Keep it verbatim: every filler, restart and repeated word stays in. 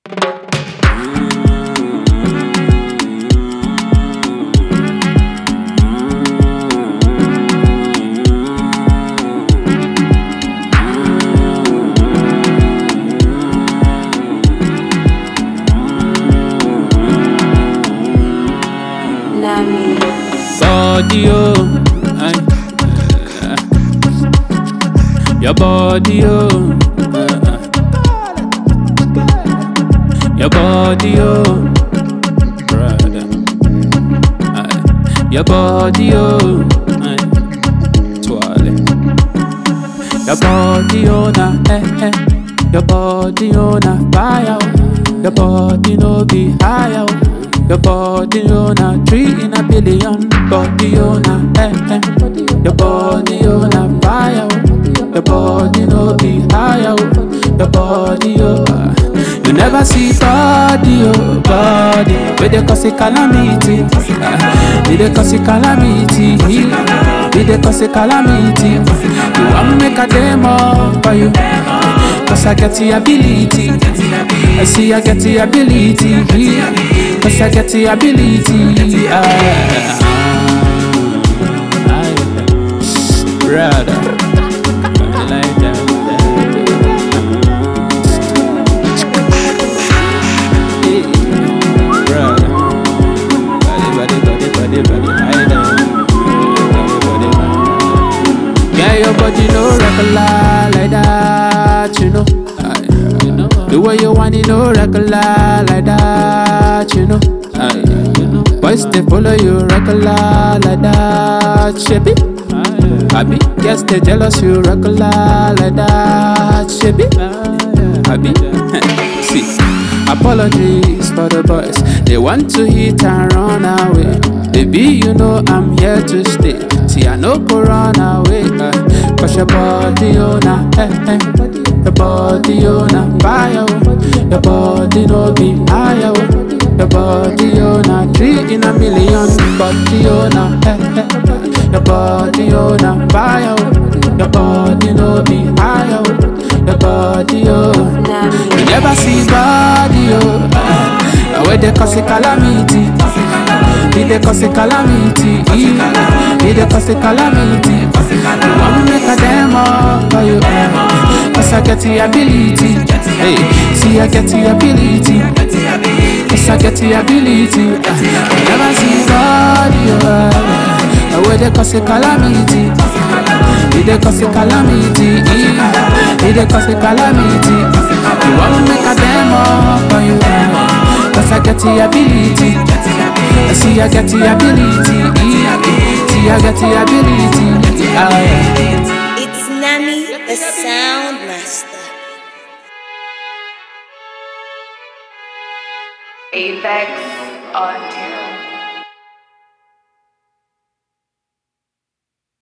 Body, oh, aye. Your body, oh, uh, your body, oh, brother, aye. Your body, oh, aye. Twirly. Your body, oh, na, eh, eh. Your body, oh, na, fire, oh. Your body, no be higher, oh. Your body on a three in a billion. Body on a eh eh. Your body on a fire. Your body no be higher. Your body oh. You never see body oh body. Where they cause it calamity. Where they cause it calamity. Where they cause it calamity. You want make a demo for you. Cause I get the ability. I see I get the ability. Cause I get the ability. Ah, ah, brother, I like that. Hey, brother, body, body, body, body, body, hide down. Body, body, yeah, your body no regular like that, you know. You know, the way you want it, no regular like that, you know. Aye, you know. Boys they follow you regular like that, shabby. Happy, yes they jealous you regular like that, shabby. Happy, see. Apologies for the boys, they want to hit and run away. Baby, you know I'm here to stay. See, I no go run away. Uh, Cause your body on a eh eh. Your body on a fire. Your body no be higher. Your body on a three in a million. Body on a eh eh. Your body on a fire. Your body no be higher. Your body oh. You never see body oh. Uh, where they cause it calamity. Did they cause a calamity? Did they cause a calamity? You want me make a demo for you? Cause I get the ability. Hey, see I get the ability. Cause I get the ability. You never see body, oh. Where they cause a calamity? Did they cause a calamity? Did they cause a calamity? You want me make a demo for you? Cause I get the ability. I see I get the ability. See I get the ability. Ah, yeah. It's Nami, the sound master. Apex on tune.